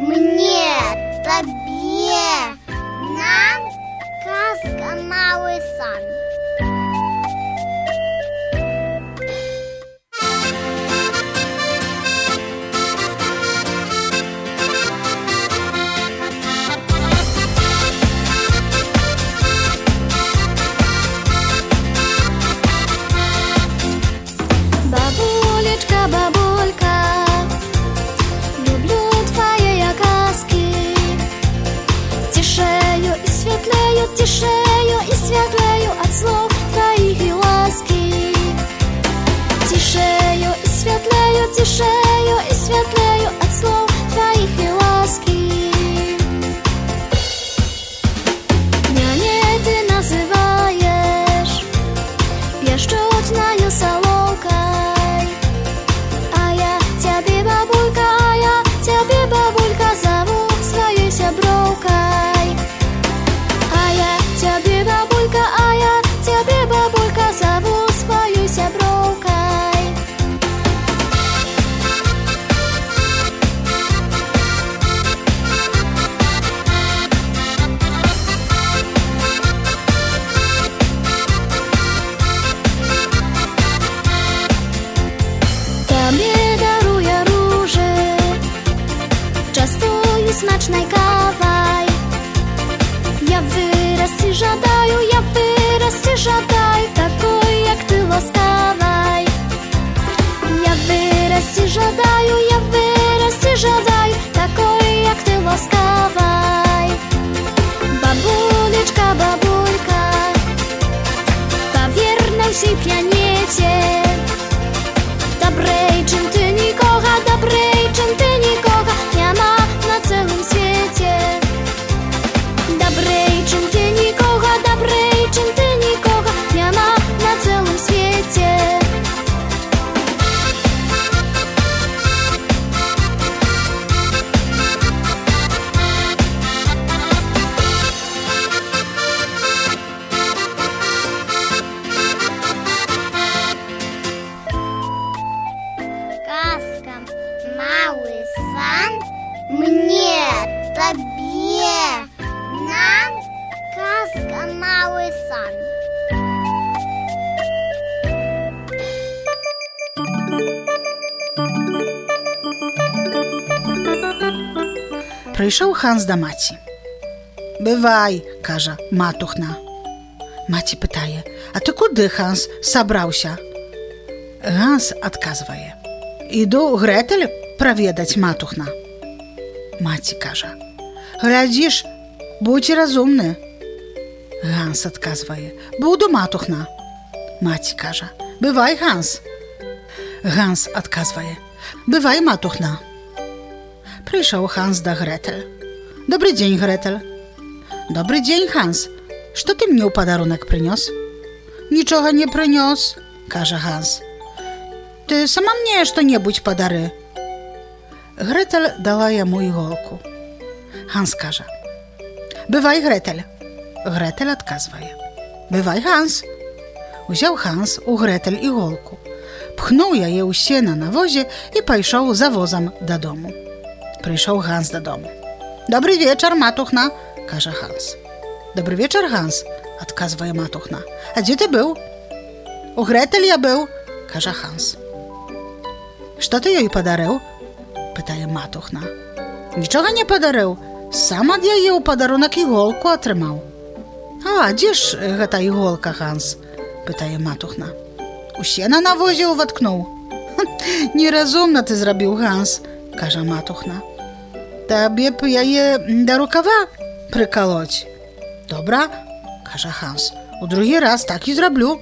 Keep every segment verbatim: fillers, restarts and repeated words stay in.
Мне, тебе, нам казка «Малый сан». Бабулечка, бабулька, люблю твои я казки. Тишею и светлею, тишею и светлею от слов твоих и ласки. Тишею и светлею, тишею и светлею от слов твоих и ласки. Няней ты называешь, пьящутною соловкой, а я тебе, бабулька, а я тебе, бабулька, зову своей сябровкой. А я тебе, бабулька, а я тебе, бабулька, зову своей сябровкой. Tobie daruję róży, частуй смачной кавой. Я вырасти жадаю, я вырасти жадаю, такой, як ты ласкавой. Я вырасти жадаю, я вырасти жадаю, такой, як ты ласкавой. Бабулечка, бабулька, поверь на всей планете, добрей, чим ти нікого, добрей, чим ти нікого нема на цілому світі. Добрей, чим ти нікого, добрей, чим ти нікого нема на цілому світі. Казка «Малый сан». Мне, тебе, нам казка «Малый сан». Прийшов Ганс до маці. «Бывай», – каже матухна. Маці питає: «А ти куди, Ганс, собрався?» Ганс адказває: «Іду Гретель провідать, матухна». Маці каже: «Глядиш, будь розумний». Ганс адказває: «Буду, матухна». Маці каже: «Бывай, Ганс». Ганс адказває: «Бывай, матухна». Прийшов Ганс до Гретель. «Добрый день, Гретель». «Добрый день, Ганс. Що ти мені у подарунок принес?» «Нічого не принес», каже Ганс. «Ти сама мені що-небудь подари». Гретель дала йому іголку. Ганс каже: «Бывай, Гретель». Гретель адказває: «Бывай, Ганс». Узяв Ганс у Гретель іголку, пхнув яє у сено на возі і пішов за возом додому. Прийшов Ганс додому. «Добрий вечір, матухна», каже Ганс. «Добрий вечір, Ганс», адказує матухна. «А де ти був?» «У Гретель я був», каже Ганс. «Що ти їй подарив?» питає матухна. «Нічого не подарив. Сам ад яе у подарунок іголку отримав». «А де ж гэта іголка, Ганс?» питає матухна. «У сено на возі уваткнув». «Нерозумно ти зробив, Ганс», каже матухна. «Табе б яе до рукава приколоть». «Добра», каже Ганс, «у другий раз так і зроблю».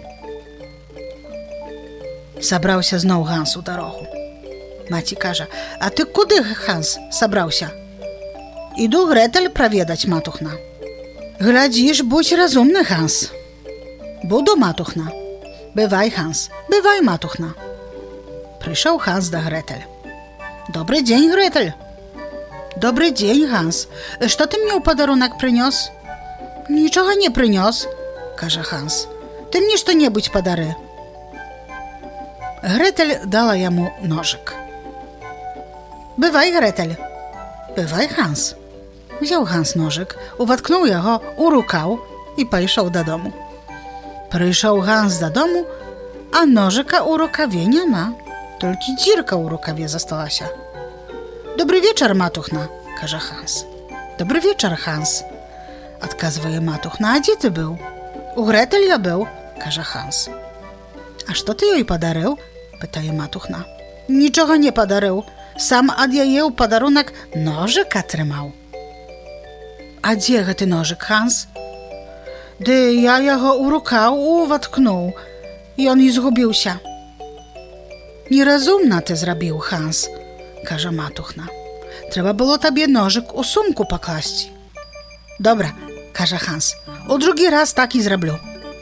Собрався знов Ганс у дорогу. Маті каже: «А ти куди, Ганс, собрався?» «Іду Гретель провідать, матухна». «Глядиш, будь розумний, Ганс». «Буду, матухна». «Бывай, Ганс, бывай, матухна». Прийшов Ганс до Гретель. «Добрий день, Гретель». «Добрий день, Ганс. Що ти мені у подарунок принес?» «Нічого не принес», каже Ганс. «Ти мені що-небудь подари». Гретель дала йому ножик. «Бывай, Гретель». Bywaj, Hans. Wziął Hans nożyk, uwatknął jego u rukał i pojechał do domu. Przyszedł Hans do domu, a nożyka u rukawie nie ma. Tylko dzirka u rukawie została się. Dobry wieczór, Matuchna, każe Hans. Dobry wieczór, Hans, odkazuje Matuchna. A gdzie ty był? U Gretel ja był, każe Hans. A co ty jej podarył? Pytaje Matuchna. Niczego nie podarył. Sam od jej podarunek nożyka trzymał. A gdzie ty nożyk, Hans? Gdy ja jego u rukał uwatknął i on i zgubił się. Nierozumna ty zrobił, Hans, każe Matuchna. Trzeba było tobie nożyk u sumku poklaść. Dobra, każe Hans. U drugi raz tak i zrobił.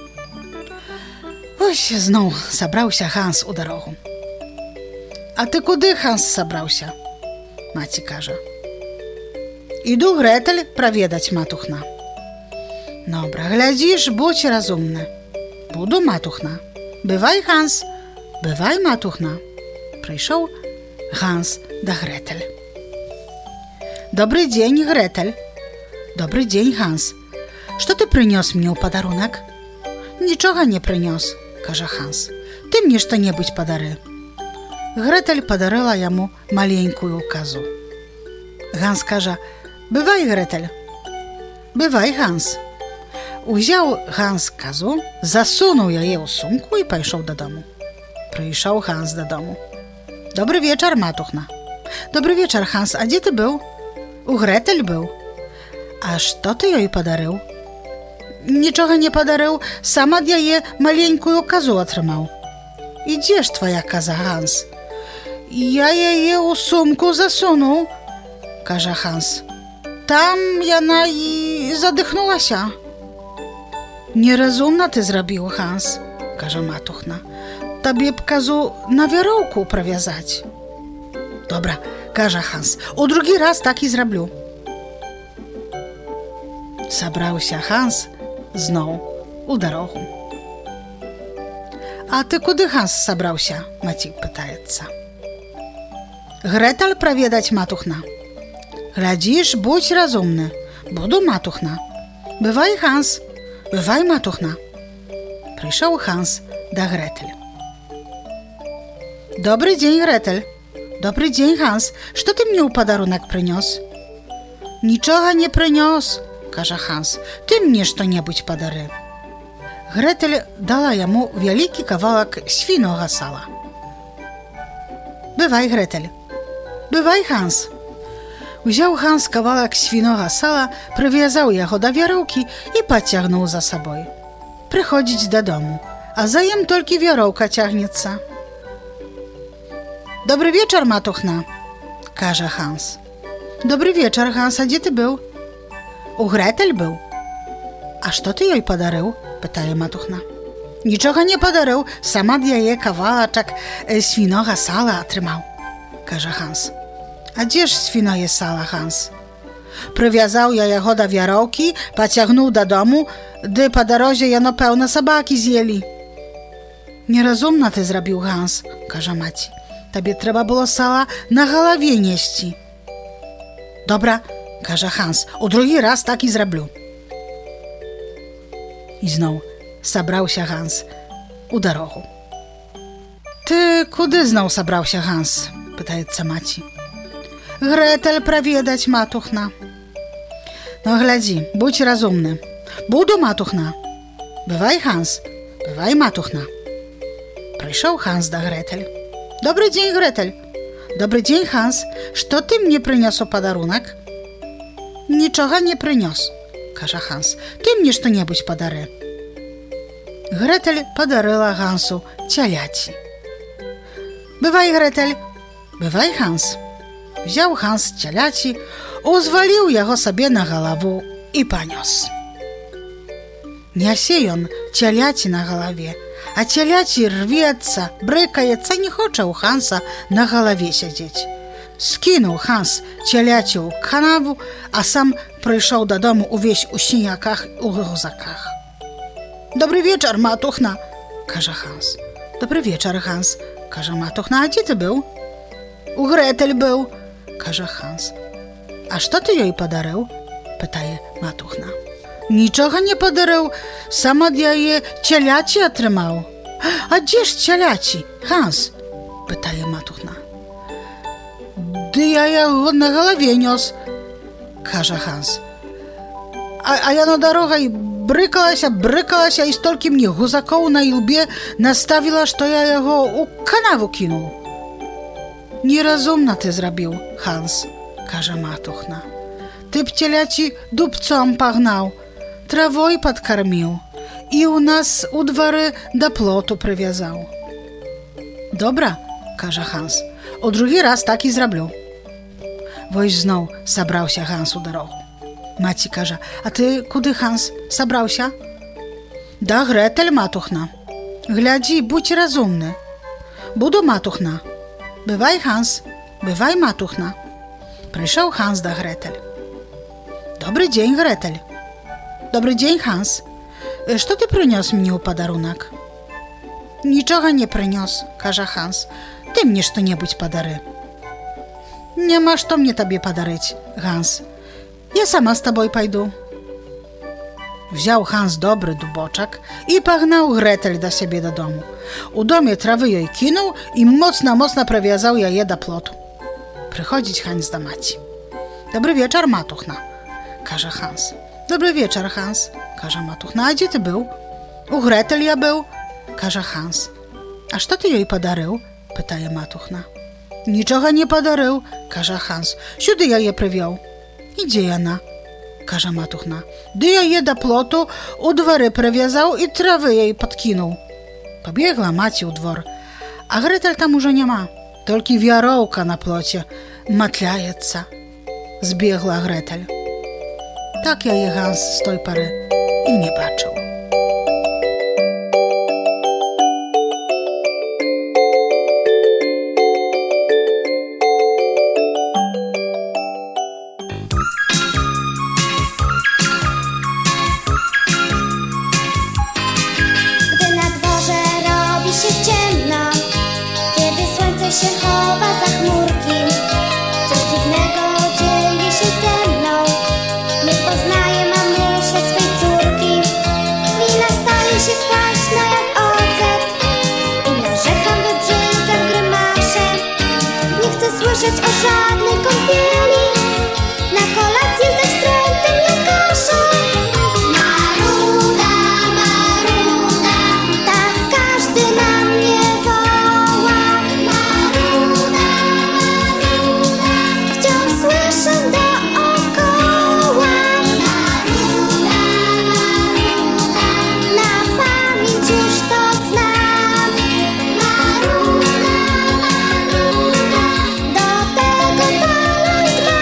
Oś, znowu zabrał się Hans u drogę. A ty kudy, Hans, zabrał się? Maci każe. Idu Gretel prawiedać, Matuchna. Dobra, гляdzisz, bądź rozumny. Budu, Matuchna. Bywaj, Hans. Bywaj, Matuchna. Przyszedł Hans do Gretel. Dobry dzień, Gretel. Dobry dzień, Hans. Co ty przyniósł mnie podarunek? Niczego nie przyniósł, każe Hans. Ty mnie to nie być podary. Gretel podaryła jemu maleńką kozu. Hans każe, bywaj, Gretel. Bywaj, Hans. Wziął Hans kozu, zasunął jej w sumku i poszedł do domu. Przyszedł Hans do domu. Dobry wieczór, Matuchna. Dobry wieczór, Hans. A gdzie ty był? U Gretel był. A co ty jej podarył? Niczego nie podarył, sam od jej maleńką kozu otrzymał. I gdzież twoja koza, Hans? Ja jej u sumku zasunął, każe Hans. Tam jana i zadychnęła się. Nierozumna ty zrobił, Hans, każe Matuchna. Tobie kozu na wierołku prawiązać. Dobra, każe Hans. U drugi raz tak i zrobił. Zabrał się Hans znowu u drogę. A ty kudy, Hans, zabrał się? Macik pytaється. Gretel prawiedać, Matuchna. Гляdzisz, bądź rozumny. Budu, Matuchna. Bywaj, Hans. Bywaj, Matuchna. Przyszedł Hans do Gretel. Dobry dzień, Gretel. Dobry dzień, Hans. Co ty mnie u podarunek przyniósł? Niczego nie przyniósł, każe Hans. Ty mnie to nie być podary. Gretel dała jemu wielki kawałek świnego sala. Bywaj, Gretel. Bywaj, Hans. Wziął Hans kawałek świnego sala, przywiązał jego do wierołki i pociągnął za sobą. Przychodzić do domu, a za nim tylko wierołka ciągnięca. Dobry wieczór, Matuchna, każe Hans. Dobry wieczór, Hans, a gdzie ty był? U Gretel był. A co ty jej podarył? Pytaje Matuchna. Niczego nie podarył, sama dla jej kawałeczek świnego sala otrzymał, każe Hans. A gdzież świnoje sala, Hans? Przywiązał ja jego do wierołki, pociągnął do domu, gdy po drodze jeno pełne sobaki zjeli. Nierozumna ty zrobił, Hans, każe Maci. Tobie trzeba było sala na głowie nieść. Dobra, każe Hans, u drugi raz tak i zrobił. I znowu zabrał się Hans u drogę. Ty kudy znowu zabrał się, Hans? Pytaється Maci. Gretel prawiedać, Matuchna. No gledzi, bądź rozumny. Budu, Matuchna. Bywaj, Hans. Bywaj, Matuchna. Przyszedł Hans do Gretel. Dobry dzień, Gretel. Dobry dzień, Hans. Co ty mnie przyniósł podarunek? Niczego nie przyniósł, każe Hans. Ty mnie to nie być podary. Gretel podaryła Hansu cielaci. Bywaj, Gretel. Bywaj, Hans. Wziął Hans cielaci, uzwolił jego sobie na głowę i poniósł. Niesie on cielaci na głowie, a cielaci rwiется, brykается, nie chce u Hansa na głowie siedzieć. Skinął Hans cielaci u kanału, a sam przyszedł do domu uwieś u siniakach i u łzakach. Dobry wieczór, Matuchna, każe Hans. Dobry wieczór, Hans, każe Matuchna. A gdzie ty był? U Gretel był, każe Hans. A co ty jej podarył? Pytaje matuchna. Niczego nie podarył, sam od jej cielaci otrzymał. A gdzież cielaci? Hans, pytaje matuchna. Dy ja jego na głowie nios, każe Hans. A, a ja na drogę brykała się, brykała się i stolki mnie guzakoł na łbie nastawiła, że ja jego u kanawu kinął. Nierozumna ty zrobił, Hans, każe matuchna. Ty pcielaci dupcom pachnął, trawoj podkarmił i u nas u dwory do plotu przywiązał. Dobra, każe Hans, o drugi raz tak i zrobił. Woś znów zabrał się Hans u drogę. Maci każe, a ty kudy, Hans, zabrał się? Da Gretel, matuchna. Gladzi, budź rozumny. Budu, matuchna. Bywaj, Hans, bywaj, matuchna. Przyszedł Hans do Gretel. Dobry dzień, Gretel. Dobry dzień, Hans. Co ty przyniósł mnie u podarunek? Niczego nie przyniósł, każe Hans. Ty mnie co-niebudź podary. Nie masz to mnie tobie podaryć, Hans. Ja sama z tobой pójdę. Wziął Hans dobry duboczek i pachnął Gretel do siebie do domu. U domie trawy jej kinął i mocno, mocno przywiązał je do plotu. Przychodzić Hans do maci. Dobry wieczór, matuchna, każe Hans. Dobry wieczór, Hans, każe matuchna. A gdzie ty był? U Gretel ja był, każe Hans. A co ty jej podarył? Pytaje matuchna. Niczego nie podarył, każe Hans. Сюди ja je przywiął. Idzie ona, każe matuchna. Dy ja je do plotu u dwory przywiązał i trawy jej podkinął. Pobiegła maci u dwór, a Gretel tam już nie ma. Tylko wiarołka na plocie matlajeca. Zbiegła Gretel. Tak ja je Hans z tej pory i nie baczył. Gdy na dworze robi się ciemno, kiedy słońce się chowa za chmurki, coś dziwnego dzieje się ze mną. Nie poznaję mamusię swej córki. Wina staje się kwaśna jak ocet i narzekam, wybrzydzam, grymaszę. Nie chcę słyszeć o żadnej kąpieli, na kolację ze wstrętem ja kaszę. Maruda, Maruda, tak każdy na mnie woła. Maruda, Maruda, wciąż słyszę dookoła. Maruda, Maruda, na pamięć już to znam. Maruda, Maruda, do tego talent mam.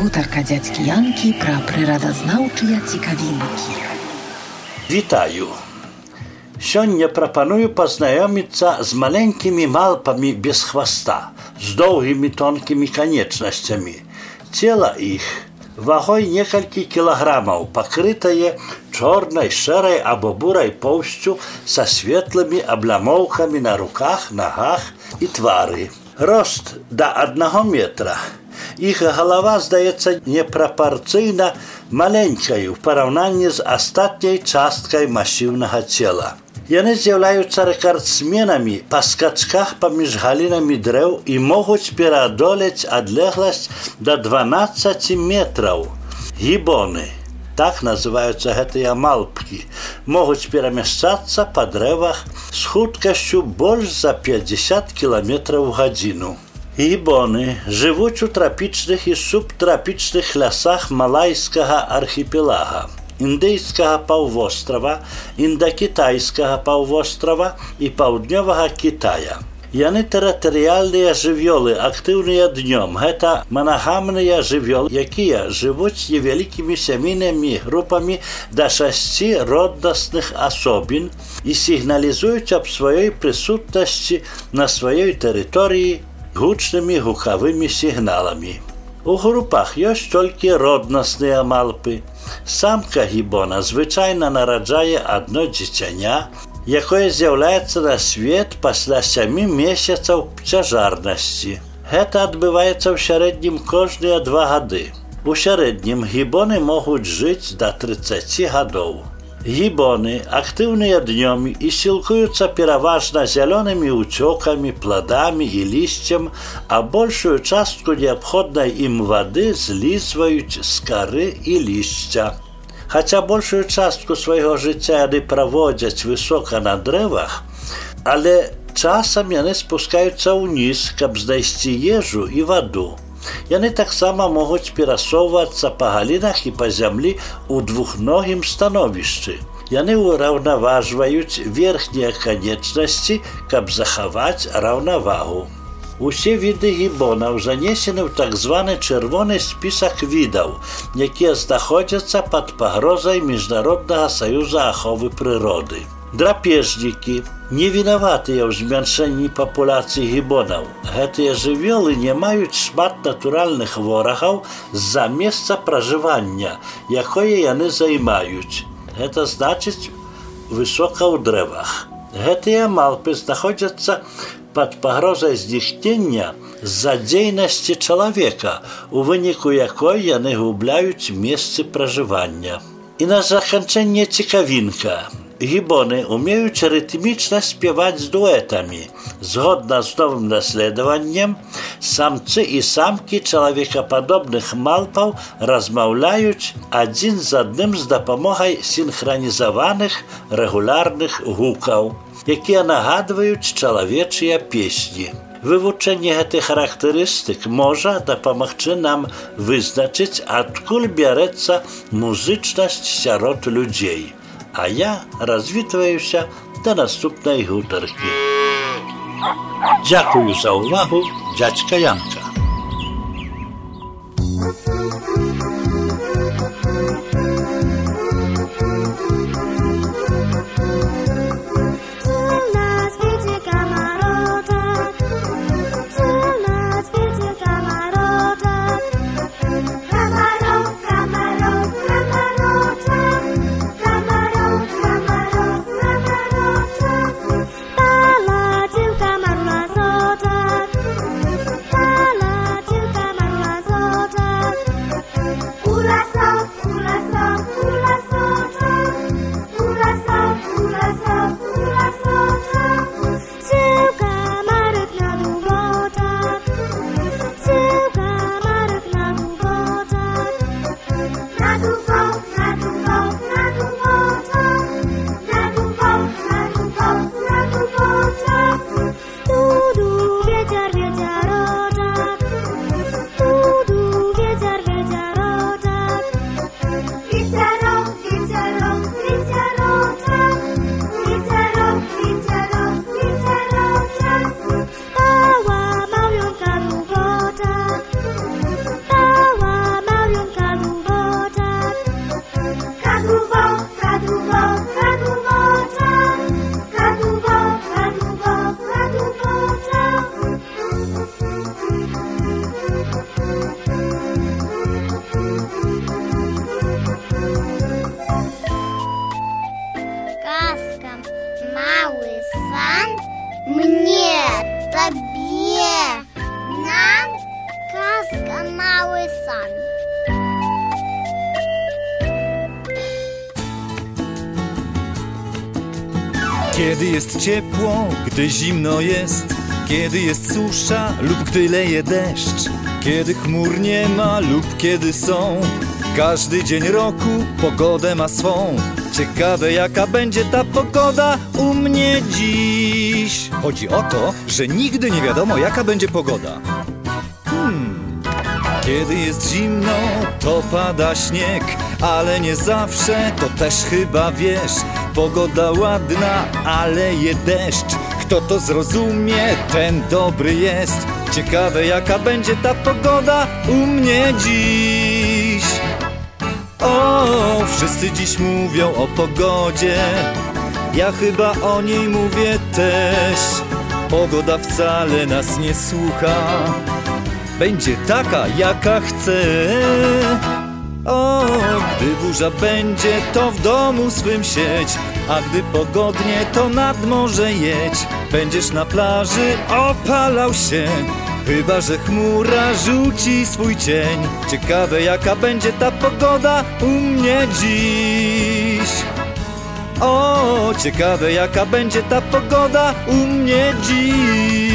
Гутарка дзядзькі Янкі пра прырадазнаўчыя цікавінкі. Вітаю! Сёння прапаную пазнаёміцца з маленькімі малпамі без хваста, з доўгімі тонкімі канечнасцямі. Цела іх вагой некалькі кілаграмаў, пакрытае чорнай, шэрай або бурай поўсцю са светлымі аблямоўкамі на руках, нагах і твары. Рост да аднаго метра. Іх галава здаецца непрапарцыйна маленькай у параўнанні з астатняй часткай масіўнага цела. Яны з'яўляюцца рэкардсменамі па скачках паміж галінамі дрэў і могуць пераадолець адлегласць да дванаццаці метраў. Гібоны, так называюцца гэтыя малпкі, могуць перамяшчацца па дрэвах з хуткасцю больш за пятьдесят кіламетраў у гадзіну. Гібоны жывуць у трапічных і субтрапічных лясах малайскага архіпелага, індыйскага паўвострава, індакітайскага паўвострава і паўднёвага Кітая. Яны тэрытарыяльныя жывёлы, актыўныя днём. Гэта манагамныя жывёлы, якія жывуць невялікімі сямейнымі групамі да шасці роднасных асобін і сігналізуюць аб сваёй прысутнасці на сваёй тэрыторыі гучнымі гукавымі сігналамі. У групах ёсць толькі роднасныя малпы. Самка гібона звычайна нараджае адно дзіцяня, якое з'яўляецца на свет пасля сямі месяцаў цяжарнасці. Гэта адбываецца ў сярэднім кожныя два гады. У сярэднім гібоны могуць жыць да трыццаці гадоў. Гібоны актыўныя днём і сілкуюцца пераважна зялёнымі ўцёкамі, пладамі і лісцем, а большую частку неабходнай ім вады злізваюць з кары і лісця. Хаця большую частку свайго жыцця яны праводзяць высока на дрэвах, але часам яны спускаюцца ўніз, каб знайсці ежу і ваду. Яны таксама могуць перасоўвацца па галінах і па зямлі ў двухногім становішчы. Яны ўраўнаважваюць верхнія канечнасці, каб захаваць раўнавагу. Усе віды гібонаў занесены ў так званы чырвоны спісак відаў, якія знаходзяцца пад пагрозай Міжнароднага саюза аховы прыроды. Драпежнікі не вінаватыя ў змяншэнні папуляцыі гібонаў. Гэтыя жывёлы не маюць шмат натуральных ворагаў з-за месца пражывання, якое яны займаюць. Гэта значыць высока ў дрэвах. Гэтыя малпы знаходзяцца пад пагрозай знікнення з-за дзейнасці чалавека, у выніку якой яны губляюць месцы пражывання. І на заканчэнне цікавінка. Гібоны умеюць рытмічна спяваць з дуэтамі. Згодна з новым даследаваннем, самцы і самкі чалавекападобных малпаў размаўляюць адзін з адным з дапамогай сінхранізаваных рэгулярных гукаў, якія нагадваюць чалавечыя песні. Вывучэнне гэтых характарыстык можа дапамагчы нам вызначыць, адкуль бярэцца музычнасць сярод людзей. А я развітваюся да наступнай гутаркі. Дзякую за ўвагу, дзядзька Янка. Ura Kiedy jest ciepło, gdy zimno jest, kiedy jest susza lub gdy leje deszcz, kiedy chmur nie ma lub kiedy są. Każdy dzień roku pogodę ma swą. Ciekawe, jaka będzie ta pogoda u mnie dziś. Chodzi o to, że nigdy nie wiadomo, jaka będzie pogoda. Hmm. Kiedy jest zimno, to pada śnieg, ale nie zawsze, to też chyba wiesz. Pogoda ładna, ale leje deszcz. Kto to zrozumie, ten dobry jest. Ciekawe, jaka będzie ta pogoda u mnie dziś. O, wszyscy dziś mówią o pogodzie, ja chyba o niej mówię też. Pogoda wcale nas nie słucha, będzie taka, jaka chce. O, gdy burza będzie, to w domu swym siedź, a gdy pogodnie, to nad morze jedź. Będziesz na plaży, opalał się, chyba że chmura rzuci swój cień. Ciekawe, jaka będzie ta pogoda u mnie dziś. O, ciekawe, jaka będzie ta pogoda u mnie dziś.